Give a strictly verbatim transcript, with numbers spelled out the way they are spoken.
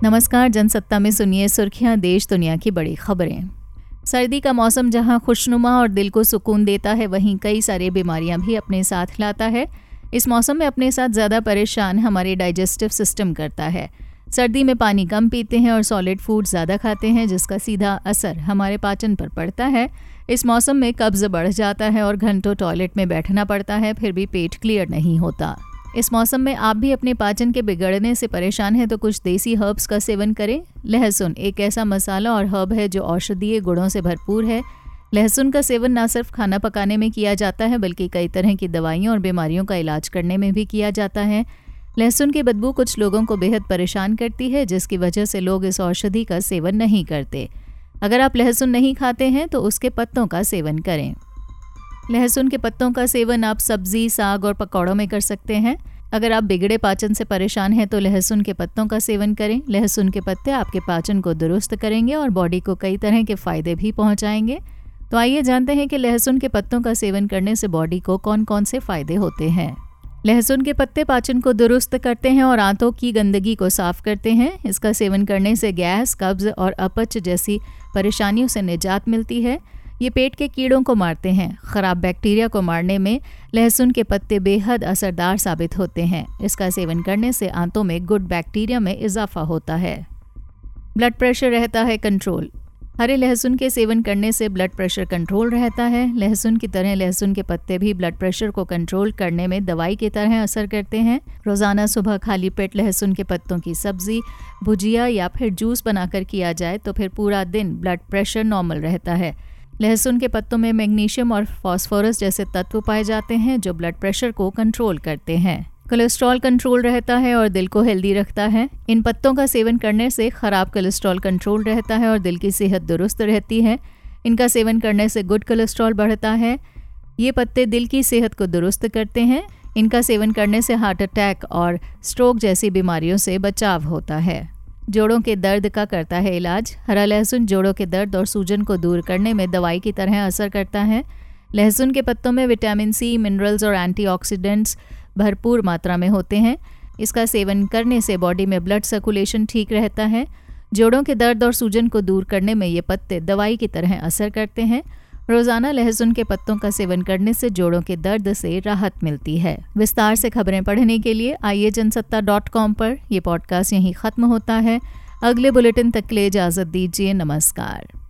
नमस्कार, जनसत्ता में सुनिए सुर्खियां देश दुनिया की बड़ी खबरें। सर्दी का मौसम जहां खुशनुमा और दिल को सुकून देता है, वहीं कई सारी बीमारियां भी अपने साथ लाता है। इस मौसम में अपने साथ ज़्यादा परेशान हमारे डाइजेस्टिव सिस्टम करता है। सर्दी में पानी कम पीते हैं और सॉलिड फूड ज़्यादा खाते हैं, जिसका सीधा असर हमारे पाचन पर पड़ता है। इस मौसम में कब्ज़ बढ़ जाता है और घंटों टॉयलेट में बैठना पड़ता है, फिर भी पेट क्लियर नहीं होता। इस मौसम में आप भी अपने पाचन के बिगड़ने से परेशान हैं तो कुछ देसी हर्ब्स का सेवन करें। लहसुन एक ऐसा मसाला और हर्ब है जो औषधीय गुणों से भरपूर है। लहसुन का सेवन न सिर्फ खाना पकाने में किया जाता है, बल्कि कई तरह की दवाइयों और बीमारियों का इलाज करने में भी किया जाता है। लहसुन की बदबू कुछ लोगों को बेहद परेशान करती है, जिसकी वजह से लोग इस औषधि का सेवन नहीं करते। अगर आप लहसुन नहीं खाते हैं तो उसके पत्तों का सेवन करें। लहसुन के पत्तों का सेवन आप सब्जी, साग और पकौड़ों में कर सकते हैं। अगर आप बिगड़े पाचन से परेशान हैं तो लहसुन के पत्तों का सेवन करें। लहसुन के पत्ते आपके पाचन को दुरुस्त करेंगे और बॉडी को कई तरह के फायदे भी पहुंचाएंगे। तो आइए जानते हैं कि लहसुन के पत्तों का सेवन करने से बॉडी को कौन कौन से फायदे होते हैं। लहसुन के पत्ते पाचन को दुरुस्त करते हैं और आंतों की गंदगी को साफ करते हैं। इसका सेवन करने से गैस, कब्ज और अपच जैसी परेशानियों से निजात मिलती है। ये पेट के कीड़ों को मारते हैं। खराब बैक्टीरिया को मारने में लहसुन के पत्ते बेहद असरदार साबित होते हैं। इसका सेवन करने से आंतों में गुड बैक्टीरिया में इजाफा होता है। ब्लड प्रेशर रहता है कंट्रोल। हरे लहसुन के सेवन करने से ब्लड प्रेशर कंट्रोल रहता है। लहसुन की तरह लहसुन के पत्ते भी ब्लड प्रेशर को कंट्रोल करने में दवाई की तरह असर करते हैं। रोज़ाना सुबह खाली पेट लहसुन के पत्तों की सब्जी, भुजिया या फिर जूस बनाकर किया जाए तो फिर पूरा दिन ब्लड प्रेशर नॉर्मल रहता है। लहसुन के पत्तों में मैग्नीशियम और फास्फोरस जैसे तत्व पाए जाते हैं जो ब्लड प्रेशर को कंट्रोल करते हैं। कोलेस्ट्रॉल कंट्रोल रहता है और दिल को हेल्दी रखता है। इन पत्तों का सेवन करने से खराब कोलेस्ट्रॉल कंट्रोल रहता है और दिल की सेहत दुरुस्त रहती है। इनका सेवन करने से गुड कोलेस्ट्रॉल बढ़ता है। ये पत्ते दिल की सेहत को दुरुस्त करते हैं। इनका सेवन करने से हार्ट अटैक और स्ट्रोक जैसी बीमारियों से बचाव होता है। जोड़ों के दर्द का करता है इलाज। हरा लहसुन जोड़ों के दर्द और सूजन को दूर करने में दवाई की तरह असर करता है। लहसुन के पत्तों में विटामिन सी, मिनरल्स और एंटीऑक्सीडेंट्स भरपूर मात्रा में होते हैं। इसका सेवन करने से बॉडी में ब्लड सर्कुलेशन ठीक रहता है। जोड़ों के दर्द और सूजन को दूर करने में ये पत्ते दवाई की तरह असर करते हैं। रोज़ाना लहसुन के पत्तों का सेवन करने से जोड़ों के दर्द से राहत मिलती है। विस्तार से खबरें पढ़ने के लिए आइए जनसत्ता डॉट कॉम पर। यह पॉडकास्ट यहीं ख़त्म होता है। अगले बुलेटिन तक के लिए इजाज़त दीजिए। नमस्कार।